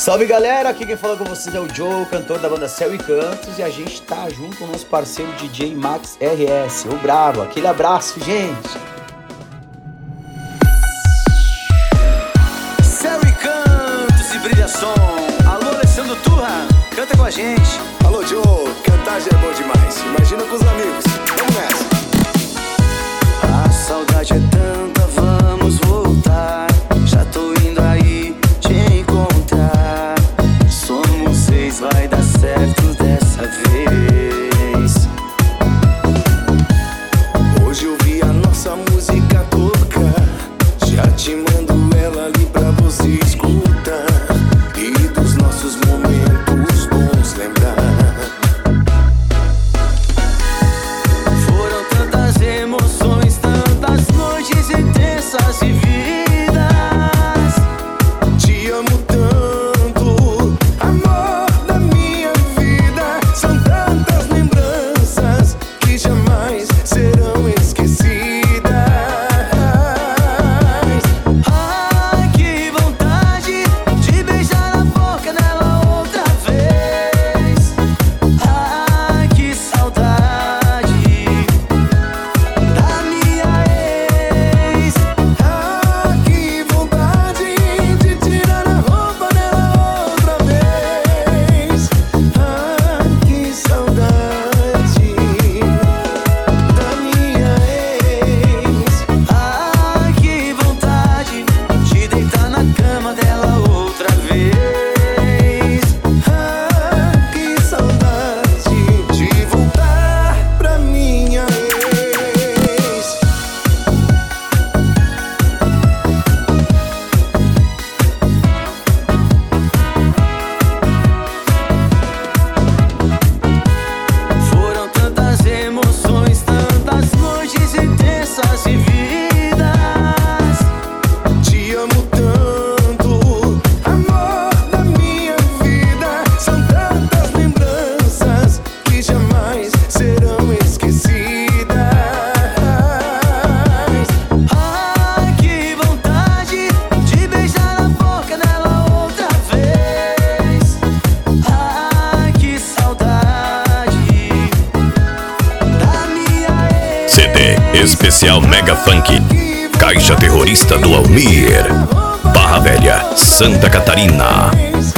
Salve galera, aqui quem fala com vocês é o Joe, cantor da banda Céu e Cantos, e a gente tá junto com o nosso parceiro DJ Max RS, o Bravo. Aquele abraço, gente! Céu e Cantos e brilha som. Alô, Alessandro Turra, canta com a gente. Alô, Joe, cantar já é bom demais. Imagina com os amigos. Vamos nessa. A saudade é tanta, vamos voltar. Já tô indo aí te encontrar. Somos seis, vai dar certo dessa vez. Hoje eu vi a nossa música tocar. Já te mando ela ali pra você escutar. E dos nossos momentos bons lembrar. Foram tantas emoções, tantas noites intensas vividas. Te amo tanto, amor da minha vida. São tantas lembranças que jamais serão esquecidas. Ai, que vontade de beijar a boca dela outra vez. Ai, que saudade da minha ex. Ah, que vontade de tirar a roupa dela outra vez. Ah, que saudade da minha ex. Ai, que vontade de deitar na cama dela outra vez. Ah, que saudade de voltar pra minha ex. Foram tantas emoções, tantas noites intensas vividas. Te amo tanto, amor da minha vida. São tantas lembranças que jamais serão esquecidas. Ai, que vontade de beijar a boca dela outra vez. Ai, que saudade da minha ex. CD Especial Mega Funk, Caixa Terrorista do Almir, Barra Velha, Santa Catarina.